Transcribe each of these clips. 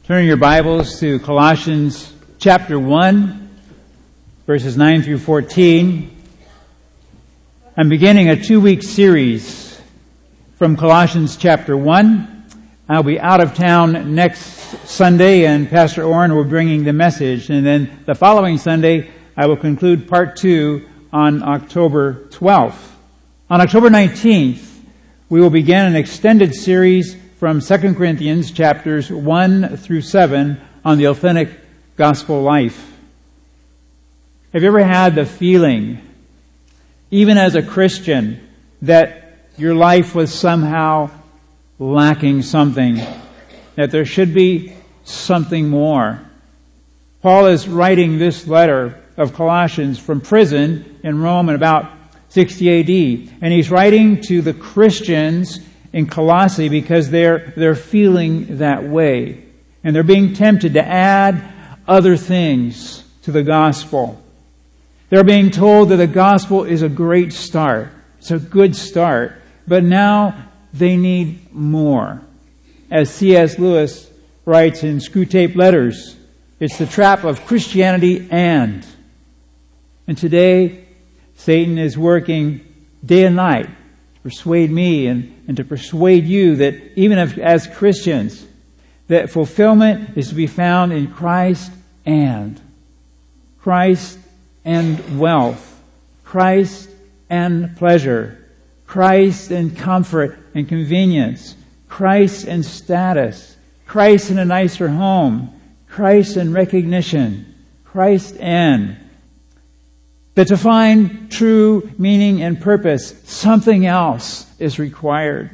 Turn your Bibles to Colossians chapter 1, verses 9 through 14. I'm beginning a 2-week series from Colossians chapter 1. I'll be out of town next Sunday, and Pastor Orrin will be bringing the message. And then the following Sunday, I will conclude part 2 on October 12th. On October 19th, we will begin an extended series from 2 Corinthians chapters 1 through 7 on the authentic gospel life. Have you ever had the feeling, even as a Christian, that your life was somehow lacking something, that there should be something more? Paul is writing this letter of Colossians from prison in Rome in about 60 AD, and he's writing to the Christians in Colossae because they're feeling that way. And they're being tempted to add other things to the gospel. They're being told that the gospel is a great start. It's a good start. But now they need more. As C.S. Lewis writes in Screwtape Letters, it's the trap of Christianity and today, Satan is working day and night to persuade me and to persuade you that even as Christians, that fulfillment is to be found in Christ and wealth, Christ and pleasure, Christ and comfort and convenience, Christ and status, Christ and a nicer home, Christ and recognition, Christ and. That to find true meaning and purpose, something else is required.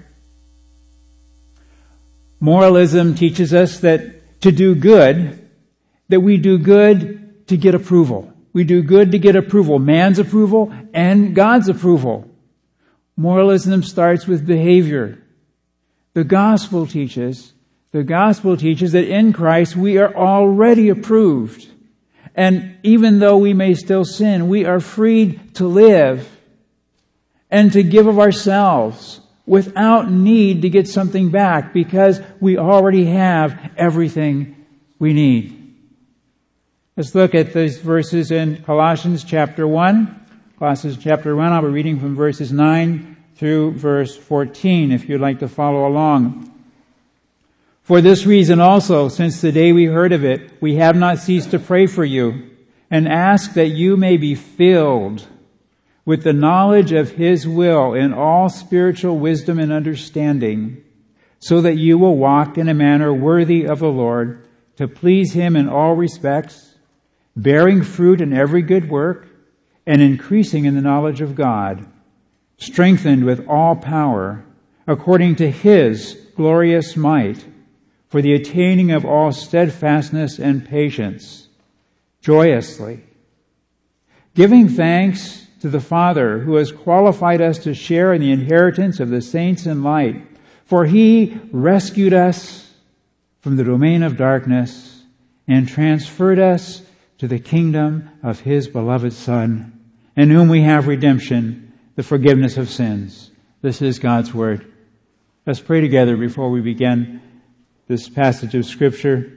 Moralism teaches us that to do good, that we do good to get approval. We do good to get approval, man's approval and God's approval. Moralism starts with behavior. The gospel teaches that in Christ we are already approved. And even though we may still sin, we are freed to live and to give of ourselves without need to get something back because we already have everything we need. Let's look at these verses in Colossians chapter 1. Colossians chapter 1, I'll be reading from verses 9 through verse 14 if you'd like to follow along. For this reason also, since the day we heard of it, we have not ceased to pray for you and ask that you may be filled with the knowledge of His will in all spiritual wisdom and understanding, so that you will walk in a manner worthy of the Lord, to please Him in all respects, bearing fruit in every good work, and increasing in the knowledge of God, strengthened with all power, according to His glorious might, for the attaining of all steadfastness and patience, joyously, giving thanks to the Father who has qualified us to share in the inheritance of the saints in light. For He rescued us from the domain of darkness and transferred us to the kingdom of His beloved Son, in whom we have redemption, the forgiveness of sins. This is God's Word. Let's pray together before we begin this passage of Scripture.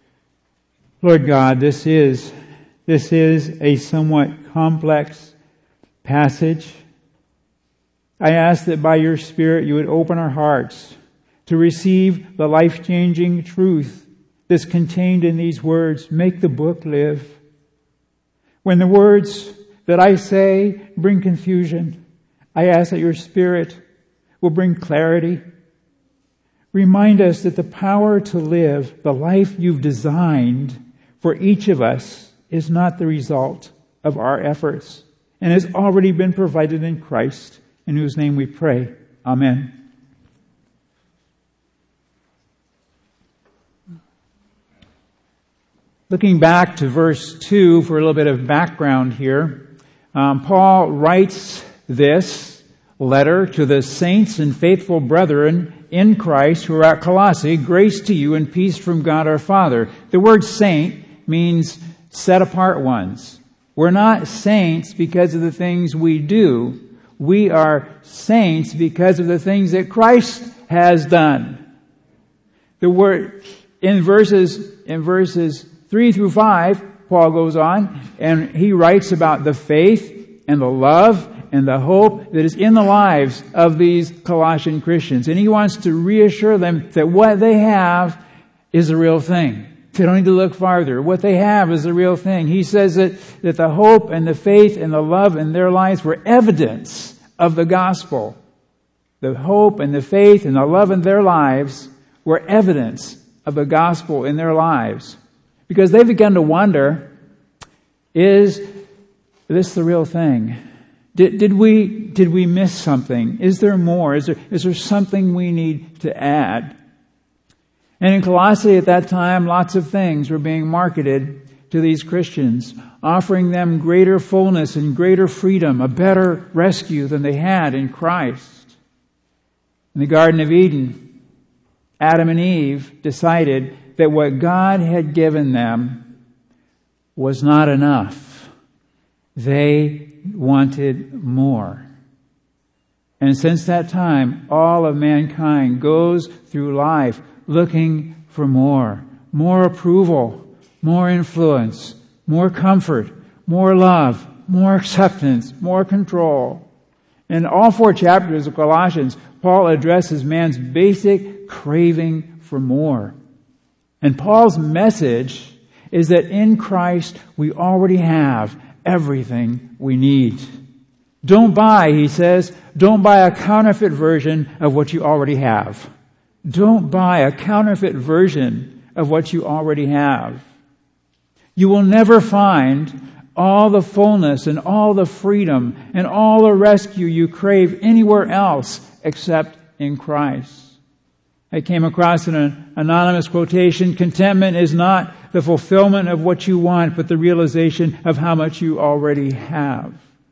Lord God, this is a somewhat complex passage. I ask that by your Spirit you would open our hearts to receive the life-changing truth that's contained in these words. Make the book live. When the words that I say bring confusion, I ask that your Spirit will bring clarity. Remind us that the power to live the life you've designed for each of us is not the result of our efforts and has already been provided in Christ, in whose name we pray. Amen. Looking back to verse 2 for a little bit of background here, Paul writes this letter to the saints and faithful brethren in Christ who are at Colossae. Grace to you and peace from God our Father. The word saint means set apart ones. We're not saints because of the things we do. We are saints because of the things that Christ has done. The word in verses 3 through 5, Paul goes on and he writes about the faith and the love and the hope that is in the lives of these Colossian Christians. And he wants to reassure them that what they have is a real thing. They don't need to look farther. What they have is a real thing. He says that the hope and the faith and the love in their lives were evidence of the gospel. The hope and the faith and the love in their lives were evidence of the gospel in their lives. Because they began to wonder, is this the real thing? Did we miss something? Is there more? Is there something we need to add? And in Colossae at that time, lots of things were being marketed to these Christians, offering them greater fullness and greater freedom, a better rescue than they had in Christ. In the Garden of Eden, Adam and Eve decided that what God had given them was not enough. They wanted more. And since that time, all of mankind goes through life looking for more approval, more influence, more comfort, more love, more acceptance, more control. In all 4 chapters of Colossians, Paul addresses man's basic craving for more. And Paul's message is that in Christ we already have everything we need. Don't buy, he says, don't buy a counterfeit version of what you already have. Don't buy a counterfeit version of what you already have. You will never find all the fullness and all the freedom and all the rescue you crave anywhere else except in Christ. I came across an anonymous quotation, contentment is not the fulfillment of what you want, but the realization of how much you already have.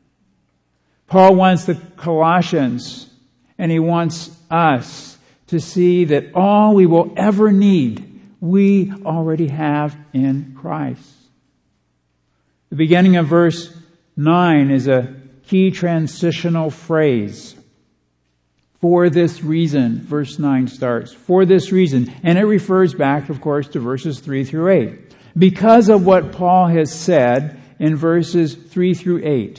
Paul wants the Colossians, and he wants us to see that all we will ever need, we already have in Christ. The beginning of verse 9 is a key transitional phrase. For this reason, verse 9 starts. For this reason. And it refers back, of course, to verses 3 through 8. Because of what Paul has said in verses 3 through 8.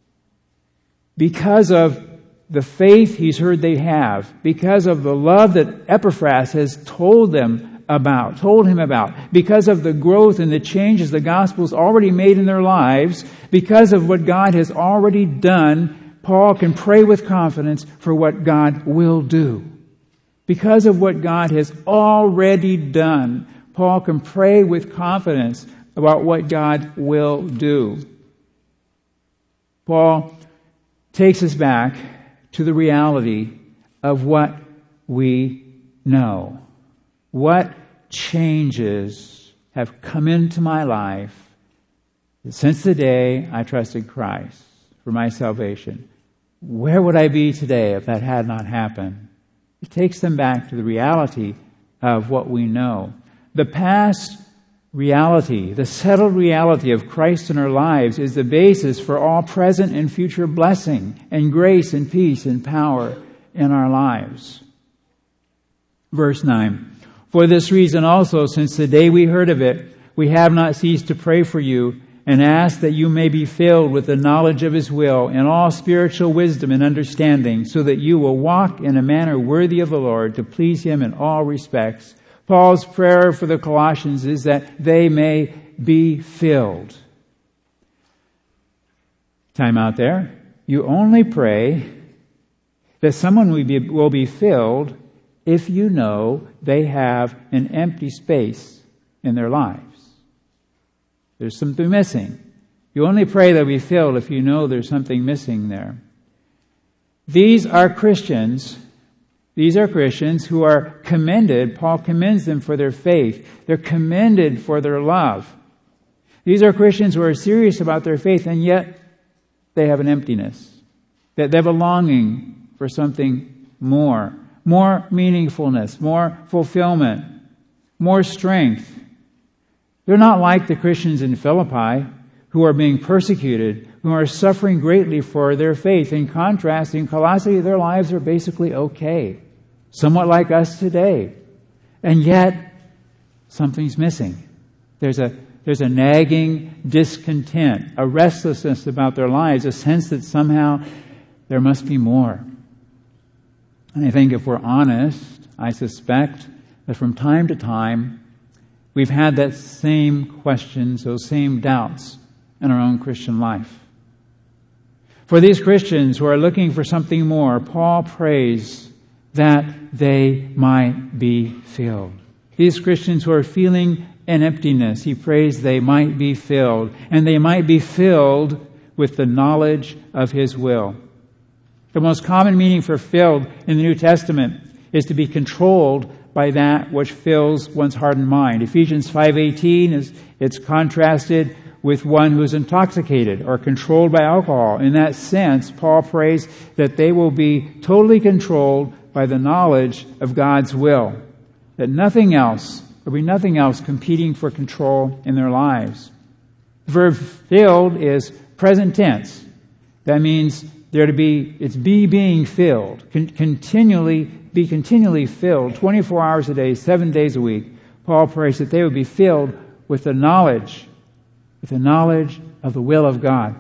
Because of the faith he's heard they have. Because of the love that Epaphras has told him about. Because of the growth and the changes the gospel's already made in their lives. Because of what God has already done, Paul can pray with confidence for what God will do. Because of what God has already done, Paul can pray with confidence about what God will do. Paul takes us back to the reality of what we know. What changes have come into my life since the day I trusted Christ for my salvation? Where would I be today if that had not happened? It takes them back to the reality of what we know. The past reality, the settled reality of Christ in our lives is the basis for all present and future blessing and grace and peace and power in our lives. Verse 9. For this reason also, since the day we heard of it, we have not ceased to pray for you and ask that you may be filled with the knowledge of His will and all spiritual wisdom and understanding, so that you will walk in a manner worthy of the Lord, to please Him in all respects. Paul's prayer for the Colossians is that they may be filled. Time out there. You only pray that someone will be filled if you know they have an empty space in their lives. There's something missing. You only pray they'll be filled if you know there's something missing there. These are Christians who are commended. Paul commends them for their faith. They're commended for their love. These are Christians who are serious about their faith, and yet they have an emptiness. That they have a longing for something more meaningfulness, more fulfillment, more strength. They're not like the Christians in Philippi who are being persecuted, who are suffering greatly for their faith. In contrast, in Colossae, their lives are basically okay. Somewhat like us today. And yet, something's missing. There's a nagging discontent, a restlessness about their lives, a sense that somehow there must be more. And I think if we're honest, I suspect that from time to time, we've had that same questions, those same doubts in our own Christian life. For these Christians who are looking for something more, Paul prays that they might be filled. These Christians who are feeling an emptiness, he prays they might be filled, and they might be filled with the knowledge of his will. The most common meaning for filled in the New Testament is to be controlled by that which fills one's heart and mind. Ephesians 5:18 it's contrasted with one who is intoxicated or controlled by alcohol. In that sense, Paul prays that they will be totally controlled by the knowledge of God's will. That there'll be nothing else competing for control in their lives. The verb filled is present tense. That means it's being filled. Continually filled, 24 hours a day, 7 days a week. Paul prays that they would be filled with the knowledge of the will of God.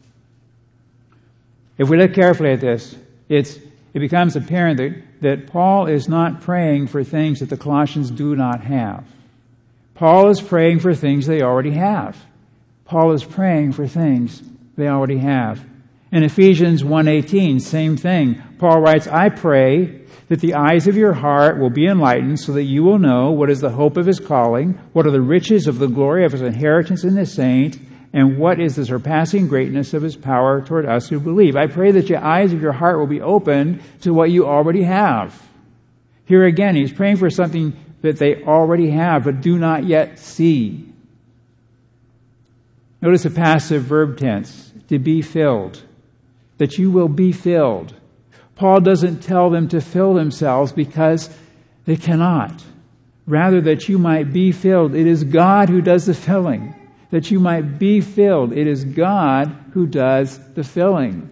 If we look carefully at this, it becomes apparent that Paul is not praying for things that the Colossians do not have. Paul is praying for things they already have. Paul is praying for things they already have. In Ephesians 1:18, same thing. Paul writes, I pray that the eyes of your heart will be enlightened so that you will know what is the hope of his calling, what are the riches of the glory of his inheritance in the saints, and what is the surpassing greatness of his power toward us who believe. I pray that your eyes of your heart will be open to what you already have. Here again, he's praying for something that they already have but do not yet see. Notice the passive verb tense, to be filled, that you will be filled. Paul doesn't tell them to fill themselves because they cannot. Rather, that you might be filled. It is God who does the filling. That you might be filled. It is God who does the filling.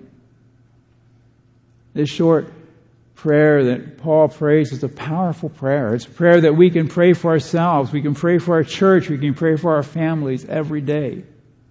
This short prayer that Paul prays is a powerful prayer. It's a prayer that we can pray for ourselves. We can pray for our church. We can pray for our families every day.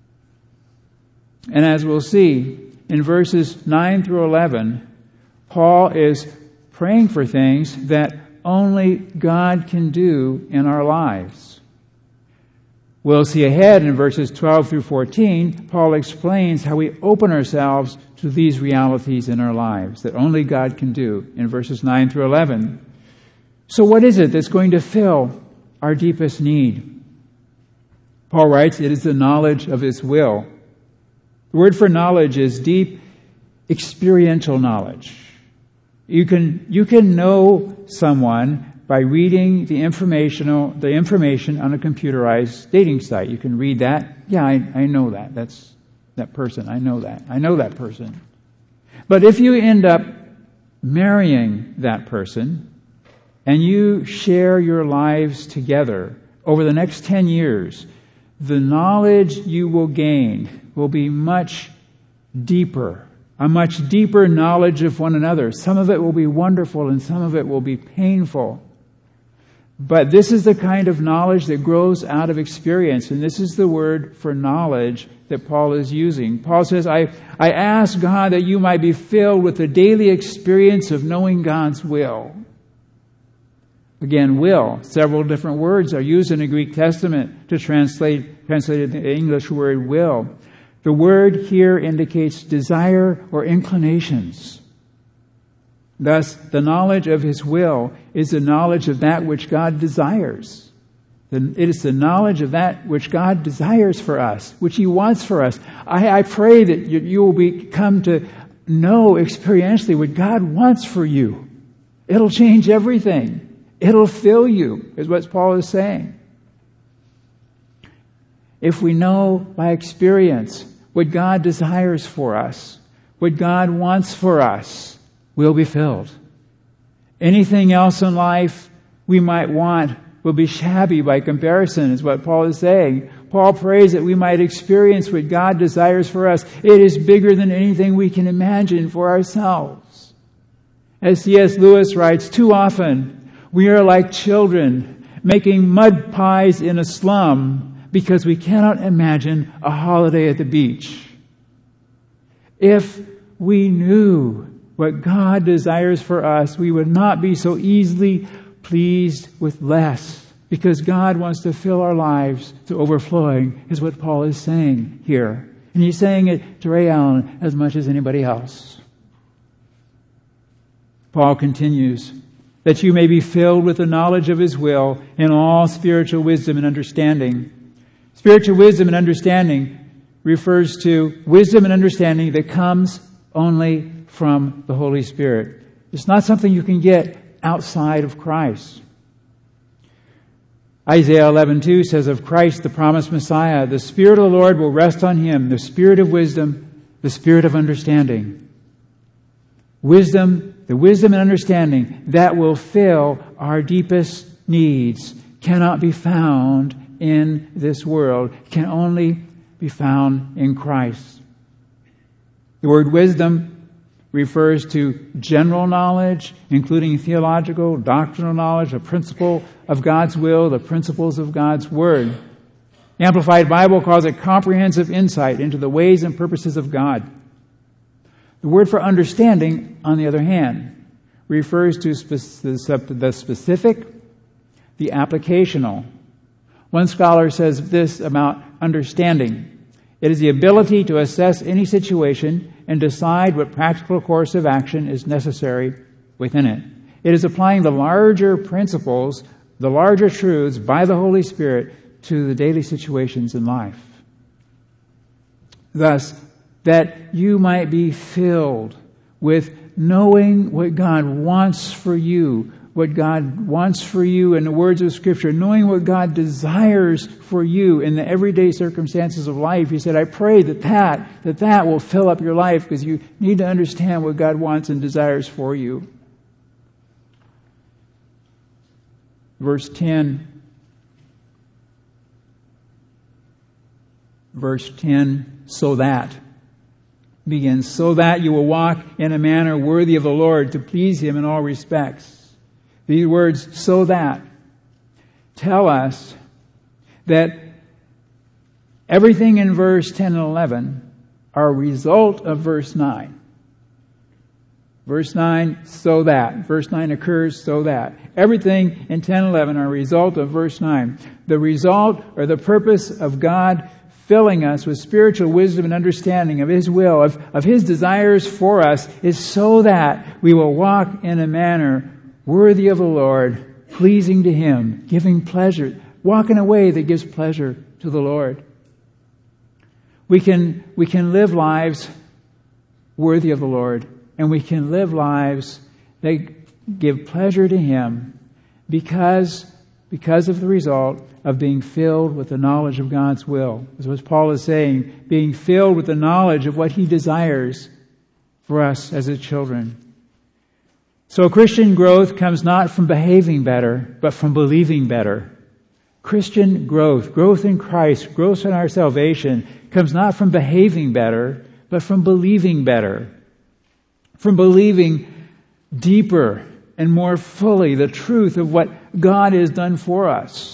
And as we'll see, in verses 9 through 11, Paul is praying for things that only God can do in our lives. We'll see ahead in verses 12 through 14, Paul explains how we open ourselves to these realities in our lives that only God can do in verses 9 through 11. So what is it that's going to fill our deepest need? Paul writes, it is the knowledge of his will. The word for knowledge is deep experiential knowledge. You can know someone by reading the information on a computerized dating site. You can read that. Yeah, I know that. That's that person. I know that. I know that person. But if you end up marrying that person and you share your lives together over the next 10 years, the knowledge you will gain will be much deeper. A much deeper knowledge of one another. Some of it will be wonderful and some of it will be painful. But this is the kind of knowledge that grows out of experience. And this is the word for knowledge that Paul is using. Paul says, I ask God that you might be filled with the daily experience of knowing God's will. Again, will. Several different words are used in the Greek Testament to translate the English word will. The word here indicates desire or inclinations. Thus, the knowledge of his will is the knowledge of that which God desires. It is the knowledge of that which God desires for us, which he wants for us. I pray that you will come to know experientially what God wants for you. It'll change everything. It'll fill you, is what Paul is saying. If we know by experience what God desires for us, what God wants for us, we'll be filled. Anything else in life we might want will be shabby by comparison, is what Paul is saying. Paul prays that we might experience what God desires for us. It is bigger than anything we can imagine for ourselves. As C.S. Lewis writes, too often we are like children making mud pies in a slum because we cannot imagine a holiday at the beach. If we knew what God desires for us, we would not be so easily pleased with less, because God wants to fill our lives to overflowing, is what Paul is saying here. And he's saying it to Ray Allen as much as anybody else. Paul continues, that you may be filled with the knowledge of His will in all spiritual wisdom and understanding. Spiritual wisdom and understanding refers to wisdom and understanding that comes only from the Holy Spirit. It's not something you can get outside of Christ. Isaiah 11:2 says of Christ, the promised Messiah, the Spirit of the Lord will rest on Him, the Spirit of wisdom, the Spirit of understanding. Wisdom, the wisdom and understanding that will fill our deepest needs cannot be found in this world, can only be found in Christ. The word wisdom refers to general knowledge, including theological, doctrinal knowledge, a principle of God's will, the principles of God's Word. The Amplified Bible calls it comprehensive insight into the ways and purposes of God. The word for understanding, on the other hand, refers to the specific, the applicational. One scholar says this about understanding. It is the ability to assess any situation and decide what practical course of action is necessary within it. It is applying the larger principles, the larger truths by the Holy Spirit to the daily situations in life. Thus, that you might be filled with knowing what God wants for you, what God wants for you in the words of Scripture, knowing what God desires for you in the everyday circumstances of life. He said, I pray that will fill up your life, because you need to understand what God wants and desires for you. Verse 10, so that begins, so that you will walk in a manner worthy of the Lord, to please Him in all respects. These words, so that, tell us that everything in verse 10 and 11 are a result of verse 9. Verse 9, so that. Verse 9 occurs, so that. Everything in 10 and 11 are a result of verse 9. The result or the purpose of God filling us with spiritual wisdom and understanding of His will, of His desires for us, is so that we will walk in a manner worthy of the Lord, pleasing to Him, giving pleasure, walk in a way that gives pleasure to the Lord. We can live lives worthy of the Lord, and we can live lives that give pleasure to Him because of the result of being filled with the knowledge of God's will. As what Paul is saying, being filled with the knowledge of what He desires for us as His children. So Christian growth comes not from behaving better, but from believing better. Christian growth in Christ, growth in our salvation, comes not from behaving better, but from believing better. From believing deeper and more fully the truth of what God has done for us.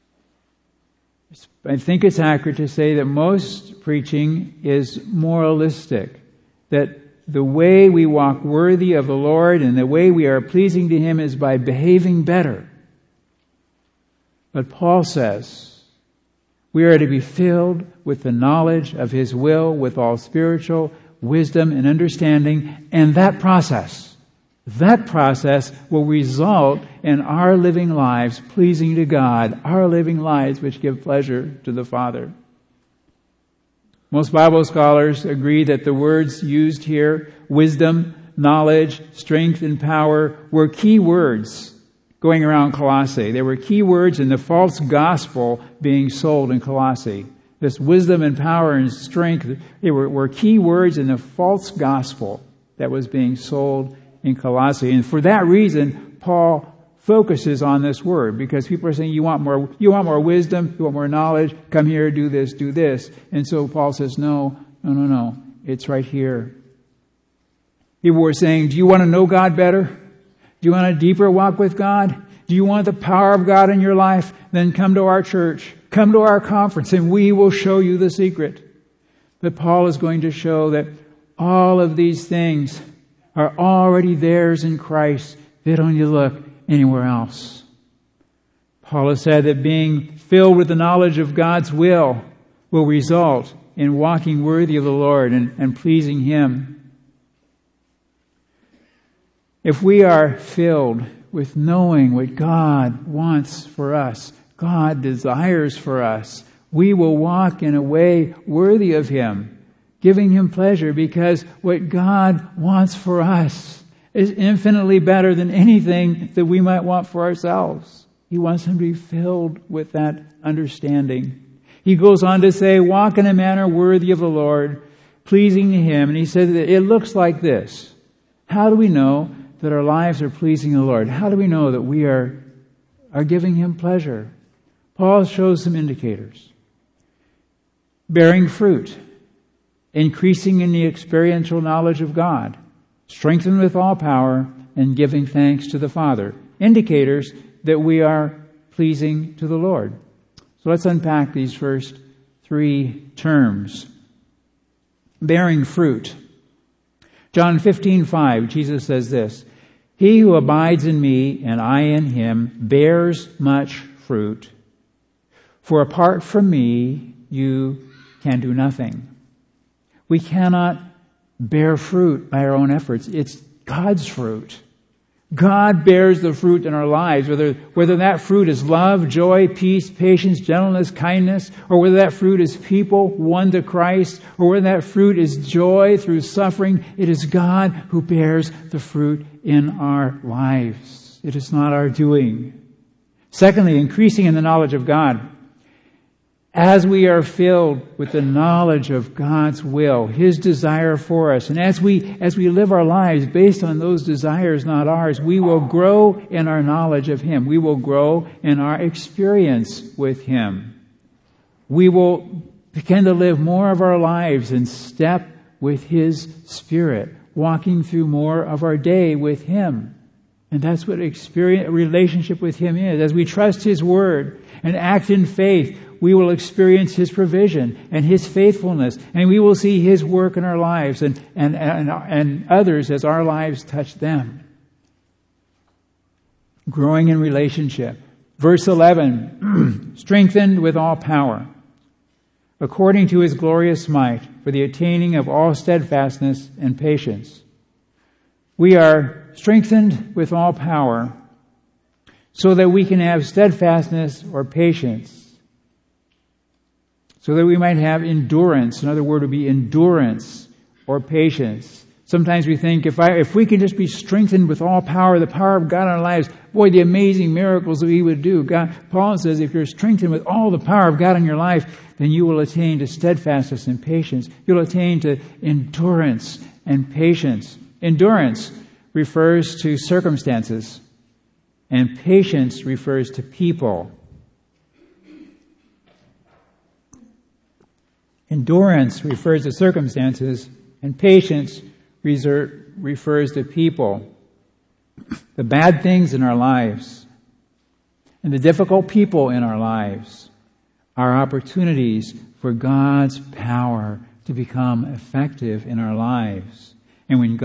I think it's accurate to say that most preaching is moralistic, that the way we walk worthy of the Lord and the way we are pleasing to Him is by behaving better. But Paul says we are to be filled with the knowledge of His will, with all spiritual wisdom and understanding, and that process will result in our living lives pleasing to God, our living lives which give pleasure to the Father. Most Bible scholars agree that the words used here, wisdom, knowledge, strength, and power, were key words going around Colossae. They were key words in the false gospel being sold in Colossae. This wisdom and power and strength, they were key words in the false gospel that was being sold in Colossae. And for that reason, Paul focuses on this word, because people are saying, you want more wisdom, you want more knowledge, come here, do this, do this. And so Paul says, no, it's right here. People were saying, do you want to know God better? Do you want a deeper walk with God? Do you want the power of God in your life? Then come to our church. Come to our conference and we will show you the secret. But Paul is going to show that all of these things are already theirs in Christ. They don't need to look anywhere else. Paul has said that being filled with the knowledge of God's will result in walking worthy of the Lord and pleasing Him. If we are filled with knowing what God wants for us, God desires for us, we will walk in a way worthy of Him, giving Him pleasure, because what God wants for us is infinitely better than anything that we might want for ourselves. He wants them to be filled with that understanding. He goes on to say, walk in a manner worthy of the Lord, pleasing to Him. And he says that it looks like this. How do we know that our lives are pleasing the Lord? How do we know that we are giving Him pleasure? Paul shows some indicators. Bearing fruit, increasing in the experiential knowledge of God, strengthened with all power, and giving thanks to the Father. Indicators that we are pleasing to the Lord. So let's unpack these first three terms. Bearing fruit. John 15:5, Jesus says this, "He who abides in me and I in him bears much fruit. For apart from me, you can do nothing." We cannot bear fruit by our own efforts. It's God's fruit. God bears the fruit in our lives, whether that fruit is love, joy, peace, patience, gentleness, kindness, or whether that fruit is people won to Christ, or whether that fruit is joy through suffering. It is God who bears the fruit in our lives. It is not our doing. Secondly, increasing in the knowledge of God. As we are filled with the knowledge of God's will, His desire for us, and as we live our lives based on those desires, not ours, we will grow in our knowledge of Him. We will grow in our experience with Him. We will begin to live more of our lives in step with His Spirit, walking through more of our day with Him. And that's what a relationship with Him is. As we trust His Word and act in faith, we will experience His provision and His faithfulness, and we will see His work in our lives and others as our lives touch them. Growing in relationship. Verse 11, strengthened with all power, according to His glorious might, for the attaining of all steadfastness and patience. We are strengthened with all power so that we can have steadfastness or patience, so that we might have endurance. Another word would be endurance or patience. Sometimes we think if we can just be strengthened with all power, the power of God in our lives, boy, the amazing miracles that He would do. Paul says if you're strengthened with all the power of God in your life, then you will attain to steadfastness and patience. You'll attain to endurance and patience. Endurance refers to circumstances, and patience refers to people. Endurance refers to circumstances, and patience refers to people. The bad things in our lives and the difficult people in our lives are opportunities for God's power to become effective in our lives. And when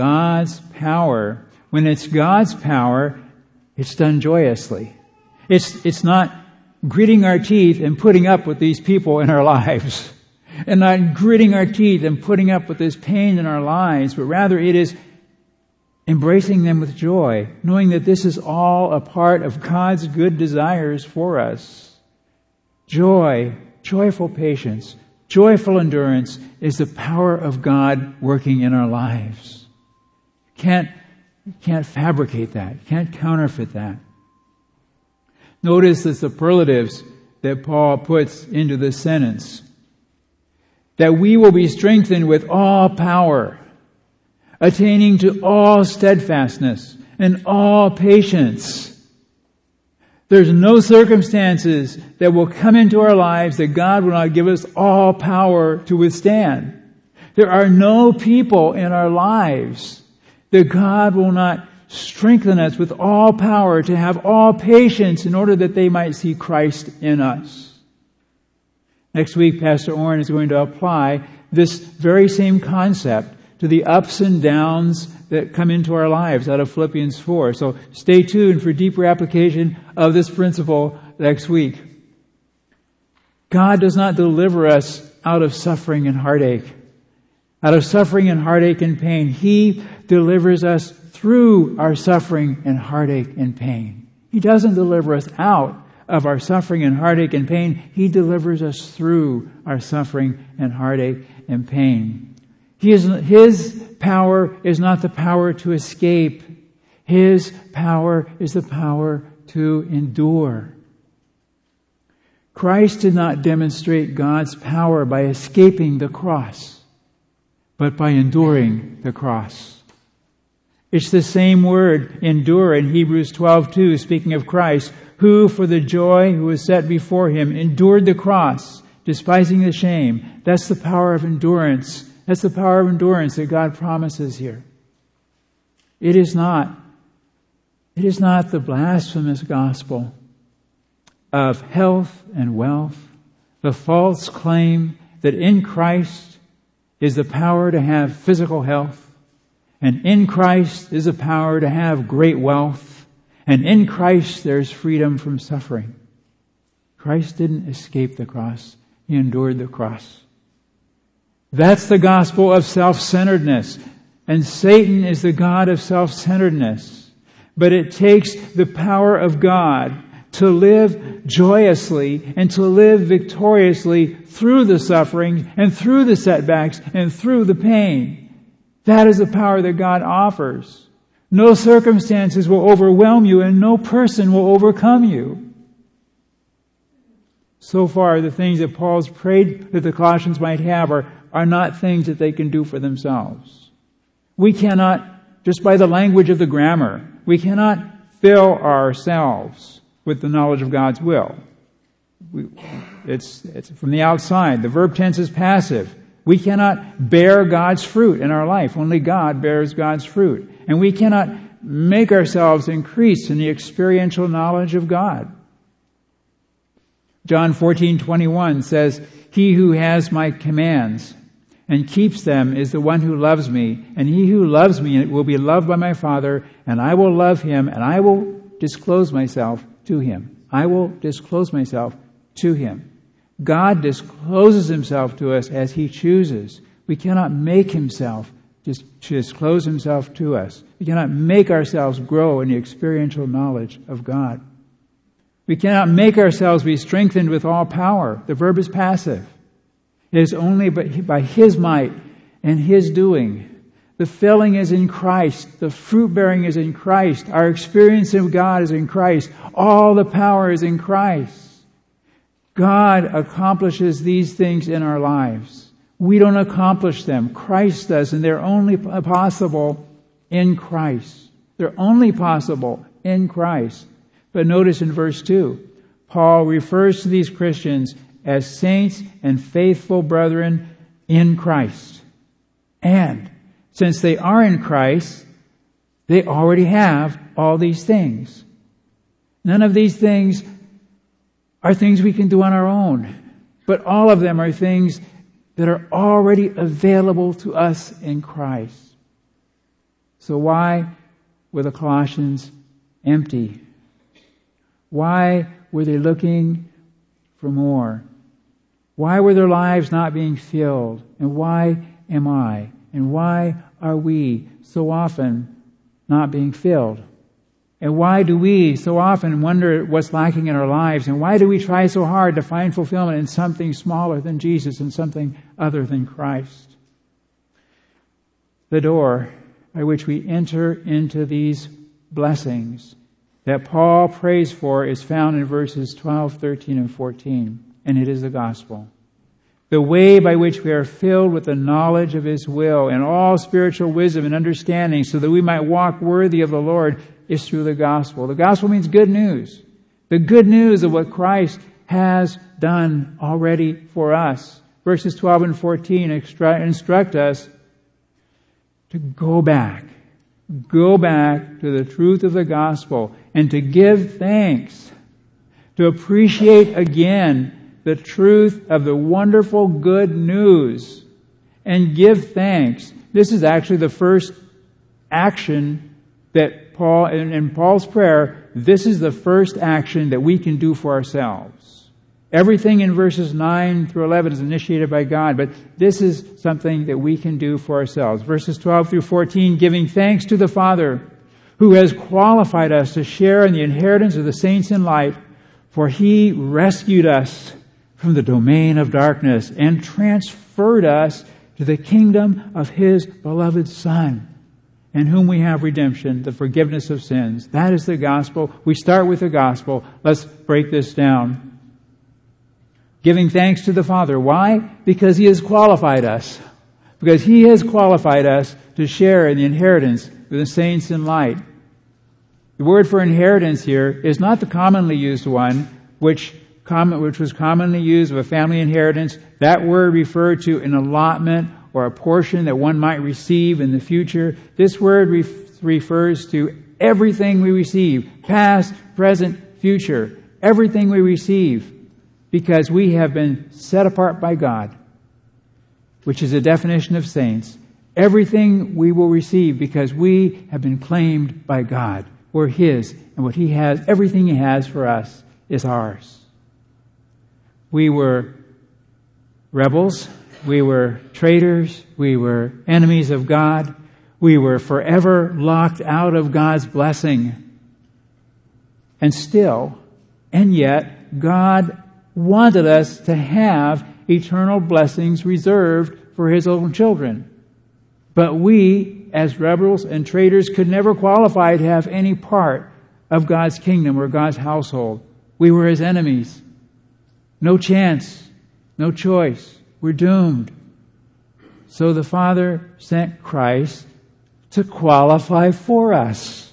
it's God's power, it's done joyously. It's not gritting our teeth and putting up with these people in our lives, and not gritting our teeth and putting up with this pain in our lives, but rather it is embracing them with joy, knowing that this is all a part of God's good desires for us. Joy, joyful patience, joyful endurance is the power of God working in our lives. You can't fabricate that. You can't counterfeit that. Notice the superlatives that Paul puts into this sentence. That we will be strengthened with all power, attaining to all steadfastness and all patience. There's no circumstances that will come into our lives that God will not give us all power to withstand. There are no people in our lives that God will not strengthen us with all power to have all patience in order that they might see Christ in us. Next week, Pastor Orrin is going to apply this very same concept to the ups and downs that come into our lives out of Philippians 4. So stay tuned for deeper application of this principle next week. God does not deliver us out of suffering and heartache. Out of suffering and heartache and pain. He delivers us through our suffering and heartache and pain. He doesn't deliver us out of our suffering and heartache and pain. He delivers us through our suffering and heartache and pain. His power is not the power to escape. His power is the power to endure. Christ did not demonstrate God's power by escaping the cross, but by enduring the cross. It's the same word, endure, in Hebrews 12:2, speaking of Christ, who for the joy who was set before him endured the cross, despising the shame. That's the power of endurance. That's the power of endurance that God promises here. It is not the blasphemous gospel of health and wealth, the false claim that in Christ is the power to have physical health, and in Christ is the power to have great wealth, and in Christ there's freedom from suffering. Christ didn't escape the cross. He endured the cross. That's the gospel of self-centeredness. And Satan is the god of self-centeredness. But it takes the power of God to live joyously and to live victoriously through the suffering and through the setbacks and through the pain. That is the power that God offers. No circumstances will overwhelm you and no person will overcome you. So far, the things that Paul's prayed that the Colossians might have are not things that they can do for themselves. We cannot, just by the language of the grammar, we cannot fill ourselves with the knowledge of God's will. It's from the outside. The verb tense is passive. We cannot bear God's fruit in our life. Only God bears God's fruit. And we cannot make ourselves increase in the experiential knowledge of God. John 14:21 says, "He who has my commands and keeps them is the one who loves me, and he who loves me will be loved by my Father, and I will love him, and I will disclose myself to him." I will disclose myself to him. God discloses himself to us as he chooses. We cannot make himself disclose himself to us. We cannot make ourselves grow in the experiential knowledge of God. We cannot make ourselves be strengthened with all power. The verb is passive. It is only by his might and his doing. The filling is in Christ. The fruit bearing is in Christ. Our experience of God is in Christ. All the power is in Christ. God accomplishes these things in our lives. We don't accomplish them. Christ does, and they're only possible in Christ. They're only possible in Christ. But notice in verse 2, Paul refers to these Christians as saints and faithful brethren in Christ. And since they are in Christ, they already have all these things. None of these things are things we can do on our own, but all of them are things that are already available to us in Christ. So why were the Colossians empty? Why were they looking for more? Why were their lives not being filled? And why am I? And why are we so often not being filled? And why do we so often wonder what's lacking in our lives? And why do we try so hard to find fulfillment in something smaller than Jesus and something other than Christ? The door by which we enter into these blessings that Paul prays for is found in verses 12, 13, and 14. And it is the gospel. The way by which we are filled with the knowledge of his will and all spiritual wisdom and understanding so that we might walk worthy of the Lord is through the gospel. The gospel means good news. The good news of what Christ has done already for us. Verses 12 and 14 instruct us to go back go back to the truth of the gospel and to give thanks, to appreciate again the truth of the wonderful good news and give thanks. This is actually the first action that Paul, in Paul's prayer, this is the first action that we can do for ourselves. Everything in verses 9 through 11 is initiated by God, but this is something that we can do for ourselves. Verses 12 through 14, giving thanks to the Father, who has qualified us to share in the inheritance of the saints in light, for He rescued us from the domain of darkness and transferred us to the kingdom of His beloved Son, in whom we have redemption, the forgiveness of sins. That is the gospel. We start with the gospel. Let's break this down. Giving thanks to the Father. Why? Because He has qualified us. Because He has qualified us to share in the inheritance of the saints in light. The word for inheritance here is not the commonly used one, which was commonly used of a family inheritance. That word referred to an allotment or a portion that one might receive in the future. This word refers to everything we receive, past, present, future. Everything we receive, because we have been set apart by God, which is a definition of saints. Everything we will receive because we have been claimed by God. We're His, and what He has, everything He has for us is ours. We were rebels. We were traitors. We were enemies of God. We were forever locked out of God's blessing. And still, and yet, God wanted us to have eternal blessings reserved for His own children. But we, as rebels and traitors, could never qualify to have any part of God's kingdom or God's household. We were His enemies. No chance, no choice. We're doomed. So the Father sent Christ to qualify for us.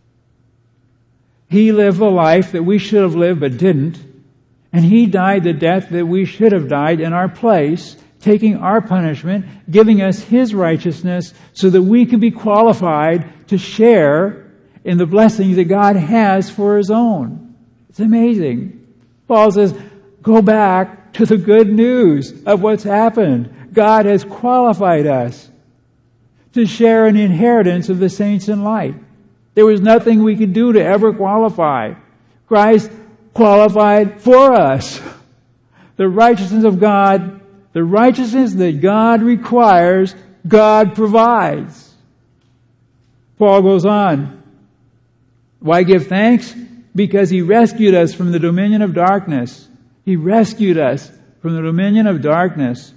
He lived the life that we should have lived but didn't. And He died the death that we should have died in our place, taking our punishment, giving us His righteousness so that we could be qualified to share in the blessings that God has for His own. It's amazing. Paul says, go back to the good news of what's happened. God has qualified us to share in the inheritance of the saints in light. There was nothing we could do to ever qualify. Christ qualified for us. The righteousness of God, the righteousness that God requires, God provides. Paul goes on. Why give thanks? Because He rescued us from the dominion of darkness. He rescued us from the dominion of darkness.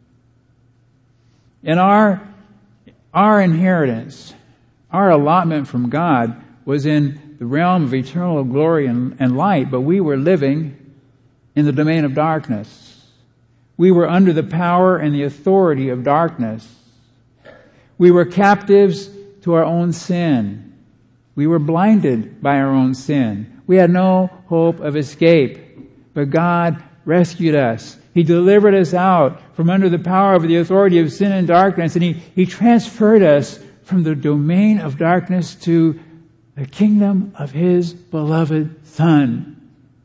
And our inheritance, our allotment from God was in the realm of eternal glory and light, but we were living in the domain of darkness. We were under the power and the authority of darkness. We were captives to our own sin. We were blinded by our own sin. We had no hope of escape. But God rescued us. He delivered us out from under the power of the authority of sin and darkness, and He transferred us from the domain of darkness to the kingdom of His beloved Son.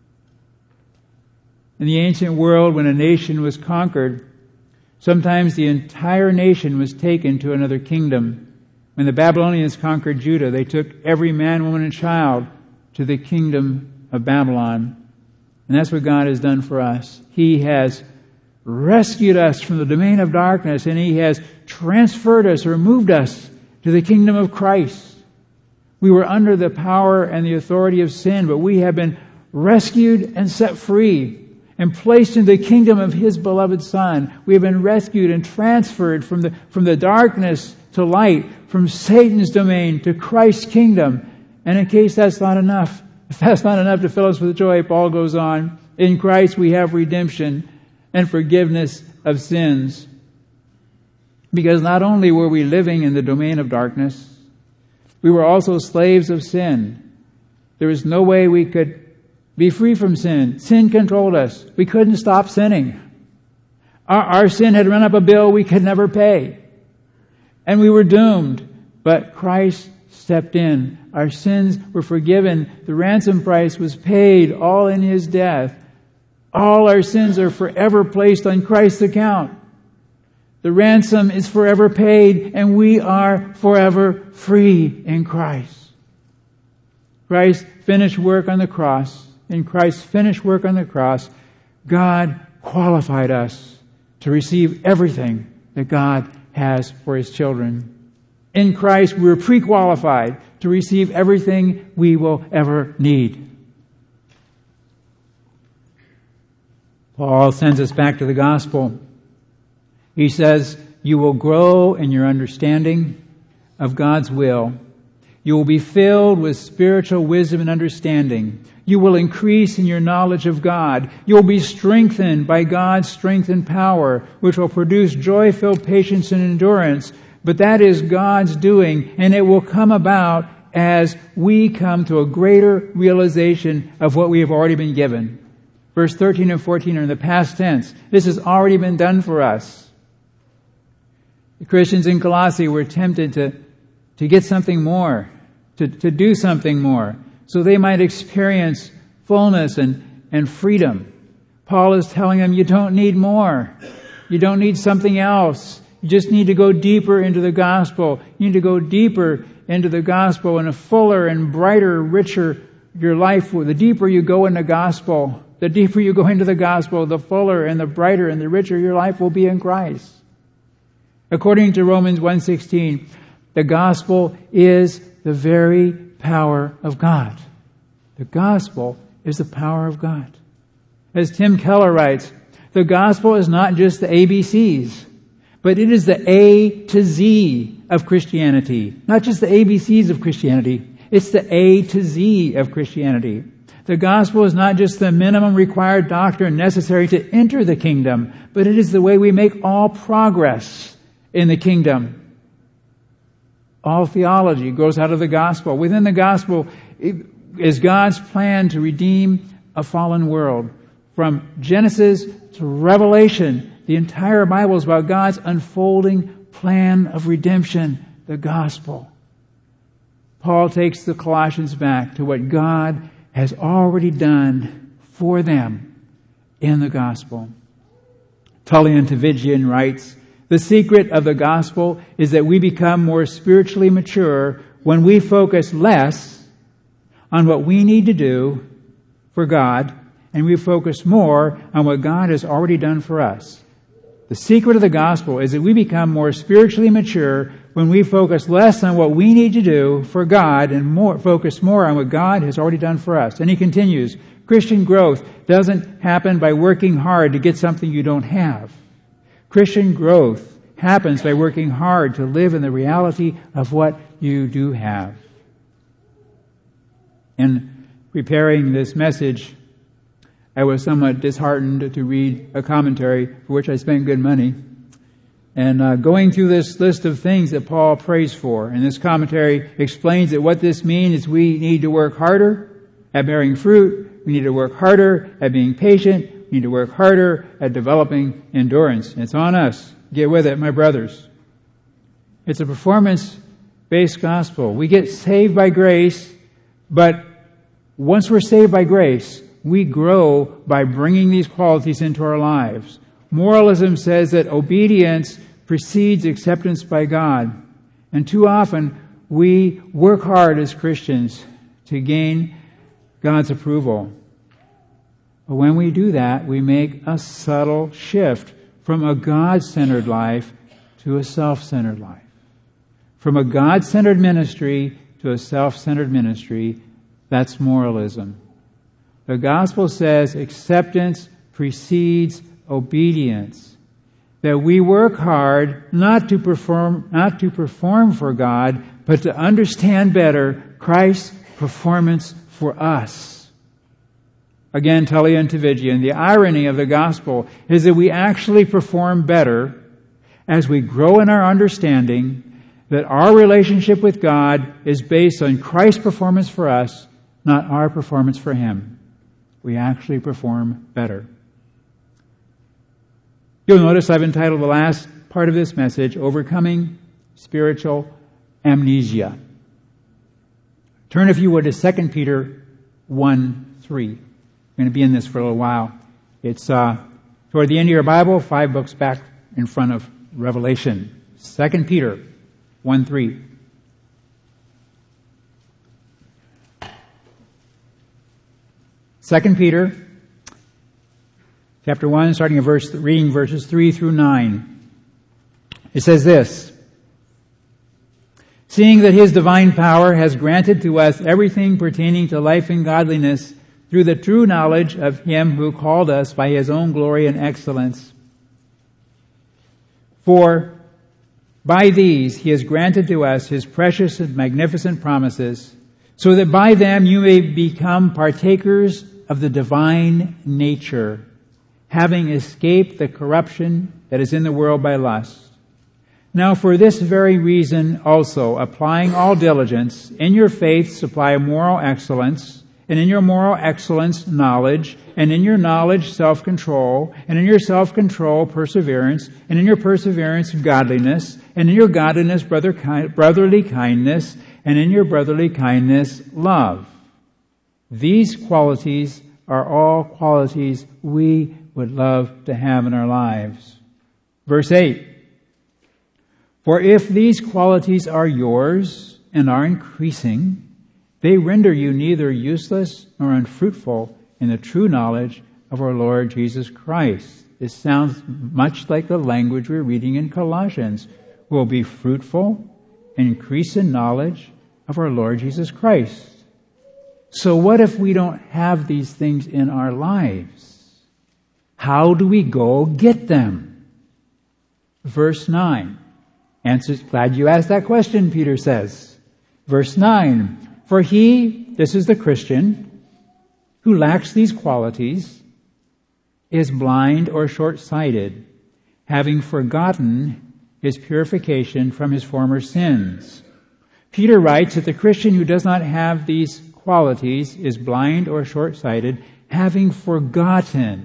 In the ancient world, when a nation was conquered, sometimes the entire nation was taken to another kingdom. When the Babylonians conquered Judah, they took every man, woman, and child to the kingdom of Babylon. And that's what God has done for us. He has rescued us from the domain of darkness, and He has transferred us or moved us to the kingdom of Christ. We were under the power and the authority of sin, but we have been rescued and set free and placed in the kingdom of His beloved Son. We have been rescued and transferred from the darkness to light, from Satan's domain to Christ's kingdom. And in case that's not enough, if that's not enough to fill us with joy, Paul goes on, in Christ we have redemption and forgiveness of sins. Because not only were we living in the domain of darkness, we were also slaves of sin. There was no way we could be free from sin. Sin controlled us. We couldn't stop sinning. Our sin had run up a bill we could never pay. And we were doomed. But Christ stepped in. Our sins were forgiven. The ransom price was paid, all in His death. All our sins are forever placed on Christ's account. The ransom is forever paid, and we are forever free in Christ. Christ's finished work on the cross, in Christ's finished work on the cross, God qualified us to receive everything that God has for His children. In Christ, we're pre-qualified to receive everything we will ever need. Paul sends us back to the gospel. He says, you will grow in your understanding of God's will. You will be filled with spiritual wisdom and understanding. You will increase in your knowledge of God. You will be strengthened by God's strength and power, which will produce joy-filled patience and endurance. But that is God's doing, and it will come about as we come to a greater realization of what we have already been given. Verse 13 and 14 are in the past tense. This has already been done for us. The Christians in Colossae were tempted to get something more, to do something more, so they might experience fullness and freedom. Paul is telling them, you don't need more. You don't need something else. You just need to go deeper into the gospel. You need to go deeper into the gospel, and a fuller and brighter, richer your life. The deeper you go in the gospel, the deeper you go into the gospel, the fuller and the brighter and the richer your life will be in Christ. According to Romans 1:16, the gospel is the very power of God. The gospel is the power of God. As Tim Keller writes, the gospel is not just the ABCs, but it is the A to Z of Christianity. Not just the ABCs of Christianity, it's the A to Z of Christianity. The gospel is not just the minimum required doctrine necessary to enter the kingdom, but it is the way we make all progress in the kingdom. All theology grows out of the gospel. Within the gospel is God's plan to redeem a fallen world. From Genesis to Revelation, the entire Bible is about God's unfolding plan of redemption, the gospel. Paul takes the Colossians back to what God has already done for them in the gospel. Tullian Tavigian writes, the secret of the gospel is that we become more spiritually mature when we focus less on what we need to do for God, and we focus more on what God has already done for us. The secret of the gospel is that we become more spiritually mature when we focus less on what we need to do for God and focus more on what God has already done for us. And he continues, Christian growth doesn't happen by working hard to get something you don't have. Christian growth happens by working hard to live in the reality of what you do have. In preparing this message, I was somewhat disheartened to read a commentary for which I spent good money. And going through this list of things that Paul prays for, and this commentary explains that what this means is we need to work harder at bearing fruit, we need to work harder at being patient, we need to work harder at developing endurance. It's on us. Get with it, my brothers. It's a performance-based gospel. We get saved by grace, but once we're saved by grace, we grow by bringing these qualities into our lives. Moralism says that obedience precedes acceptance by God. And too often, we work hard as Christians to gain God's approval. But when we do that, we make a subtle shift from a God-centered life to a self-centered life. From a God-centered ministry to a self-centered ministry, that's moralism. The gospel says acceptance precedes obedience. That we work hard not to perform for God, but to understand better Christ's performance for us. Again, Tullian Tavigian, the irony of the gospel is that we actually perform better as we grow in our understanding that our relationship with God is based on Christ's performance for us, not our performance for Him. We actually perform better. You'll notice I've entitled the last part of this message, Overcoming Spiritual Amnesia. Turn, if you would, to 2 Peter 1:3. I'm going to be in this for a little while. It's toward the end of your Bible, 5 books back in front of Revelation. 2 Peter 1:3. Second Peter, chapter 1, starting at reading verses 3 through 9. It says this: "Seeing that His divine power has granted to us everything pertaining to life and godliness through the true knowledge of Him who called us by His own glory and excellence. For by these He has granted to us His precious and magnificent promises, so that by them you may become partakers of the divine nature, having escaped the corruption that is in the world by lust. Now for this very reason also, applying all diligence, in your faith supply moral excellence, and in your moral excellence knowledge, and in your knowledge self-control, and in your self-control perseverance, and in your perseverance godliness, and in your godliness brotherly kindness, and in your brotherly kindness love. These qualities are all qualities we would love to have in our lives." Verse 8, "For if these qualities are yours and are increasing, they render you neither useless nor unfruitful in the true knowledge of our Lord Jesus Christ." This sounds much like the language we're reading in Colossians. We'll be fruitful and increase in knowledge of our Lord Jesus Christ. So what if we don't have these things in our lives? How do we go get them? Verse 9. Glad you asked that question, Peter says. Verse 9. "For he," this is the Christian, "who lacks these qualities is blind or short-sighted, having forgotten his purification from his former sins." Peter writes that the Christian who does not have these qualities is blind or short-sighted, having forgotten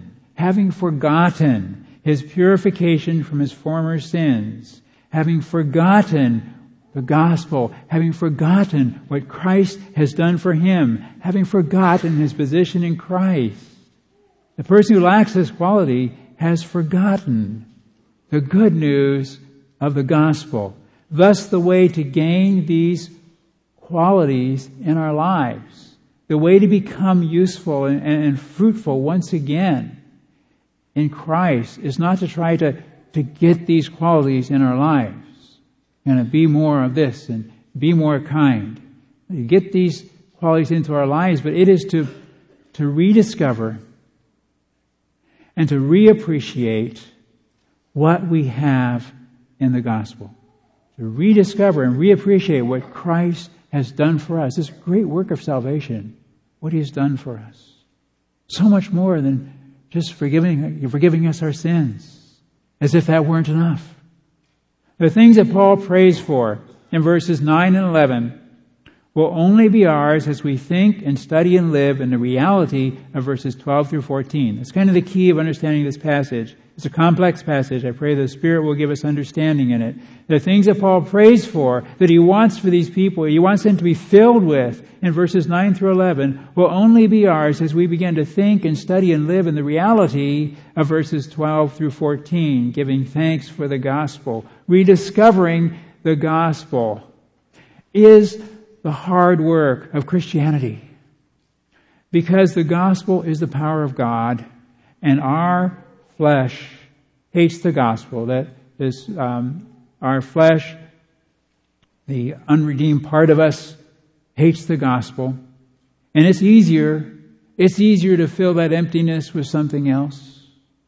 his purification from his former sins, having forgotten the gospel, having forgotten what Christ has done for him, having forgotten his position in Christ. The person who lacks this quality has forgotten the good news of the gospel. Thus, the way to gain these qualities in our lives, the way to become useful and fruitful once again in Christ, is not to try to get these qualities in our lives and to be more of this and be more kind. Get these qualities into our lives, but it is to rediscover and to reappreciate what we have in the gospel. To rediscover and reappreciate what Christ has done for us. This great work of salvation, what He has done for us. So much more than just forgiving us our sins, as if that weren't enough. The things that Paul prays for in verses 9 and 11 will only be ours as we think and study and live in the reality of verses 12 through 14. That's kind of the key of understanding this passage. It's a complex passage. I pray the Spirit will give us understanding in it. The things that Paul prays for, that he wants for these people, he wants them to be filled with in verses 9 through 11, will only be ours as we begin to think and study and live in the reality of verses 12 through 14, giving thanks for the gospel. Rediscovering the gospel is the hard work of Christianity, because the gospel is the power of God, and our flesh hates the gospel. That is, our flesh, the unredeemed part of us, hates the gospel, and it's easier to fill that emptiness with something else.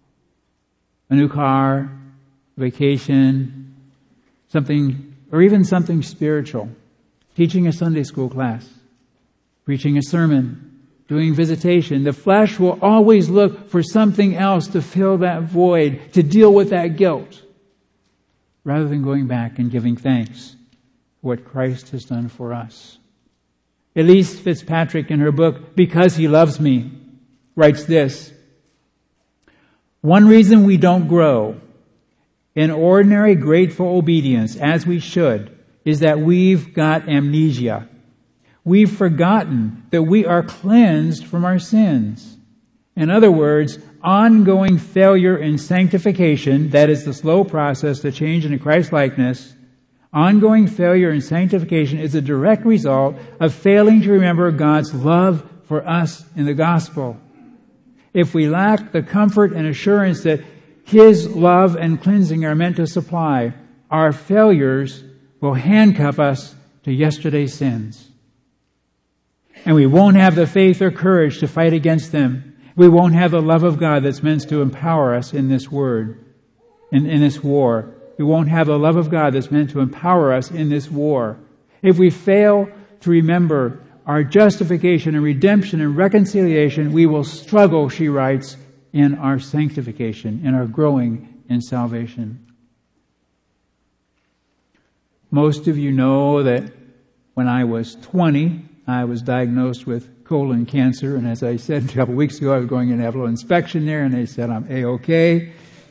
A new car, vacation, something, or even something spiritual. Teaching a Sunday school class, preaching a sermon, doing visitation. The flesh will always look for something else to fill that void, to deal with that guilt, rather than going back and giving thanks for what Christ has done for us. Elise Fitzpatrick, in her book, Because He Loves Me, writes this: "One reason we don't grow in ordinary grateful obedience as we should is that we've got amnesia. We've forgotten that we are cleansed from our sins. In other words, ongoing failure in sanctification, that is the slow process to change into Christ-likeness, ongoing failure in sanctification is a direct result of failing to remember God's love for us in the gospel. If we lack the comfort and assurance that His love and cleansing are meant to supply, our failures will handcuff us to yesterday's sins. And we won't have the faith or courage to fight against them. We won't have the love of God that's meant to empower us in this word, in this war. We won't have the love of God that's meant to empower us in this war. If we fail to remember our justification and redemption and reconciliation, we will struggle, she writes, in our sanctification, in our growing in salvation. Most of you know that when I was 20, I was diagnosed with colon cancer, and as I said a couple of weeks ago, I was going in to have a little inspection there, and they said I'm A-OK.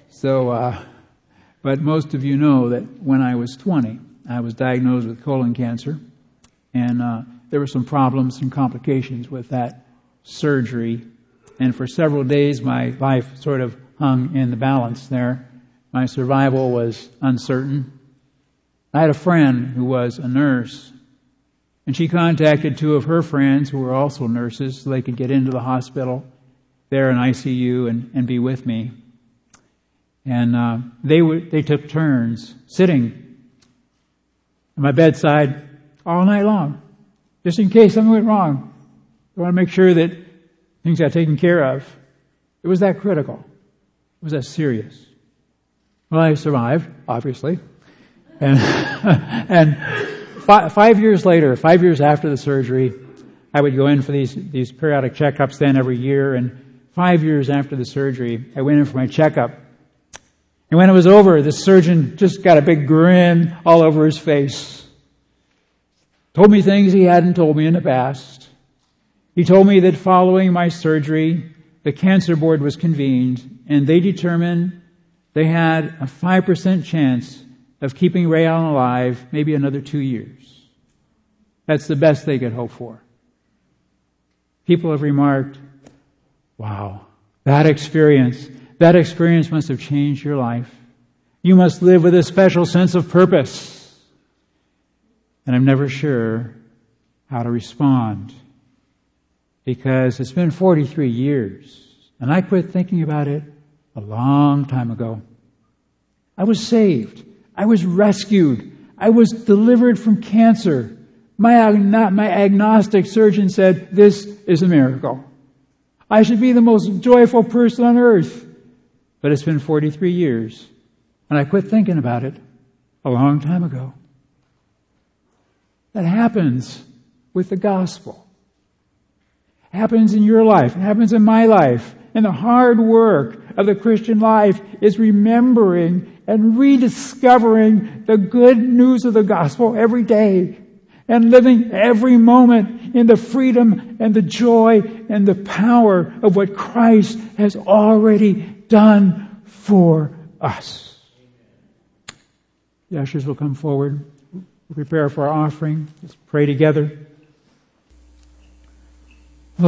But most of you know that when I was 20, I was diagnosed with colon cancer, and there were some problems and complications with that surgery, and for several days my life sort of hung in the balance there. My survival was uncertain. I had a friend who was a nurse, and she contacted two of her friends who were also nurses so they could get into the hospital there in ICU and be with me. And they took turns sitting at my bedside all night long, just in case something went wrong. I want to make sure that things got taken care of. It was that critical. It was that serious. Well, I survived, obviously. And 5 years later, 5 years after the surgery, I would go in for these periodic checkups then every year. And 5 years after the surgery, I went in for my checkup. And when it was over, the surgeon just got a big grin all over his face. Told me things he hadn't told me in the past. He told me that following my surgery, the cancer board was convened, and they determined they had a 5% chance of keeping Ray Allen alive maybe another 2 years. That's the best they could hope for. People have remarked, wow, that experience must have changed your life. You must live with a special sense of purpose. And I'm never sure how to respond because it's been 43 years and I quit thinking about it a long time ago. I was saved. I was rescued. I was delivered from cancer. My agnostic surgeon said, this is a miracle. I should be the most joyful person on earth. But it's been 43 years, and I quit thinking about it a long time ago. That happens with the gospel. It happens in your life. It happens in my life. And the hard work of the Christian life is remembering and rediscovering the good news of the gospel every day and living every moment in the freedom and the joy and the power of what Christ has already done for us. The ushers will come forward. We'll prepare for our offering. Let's pray together.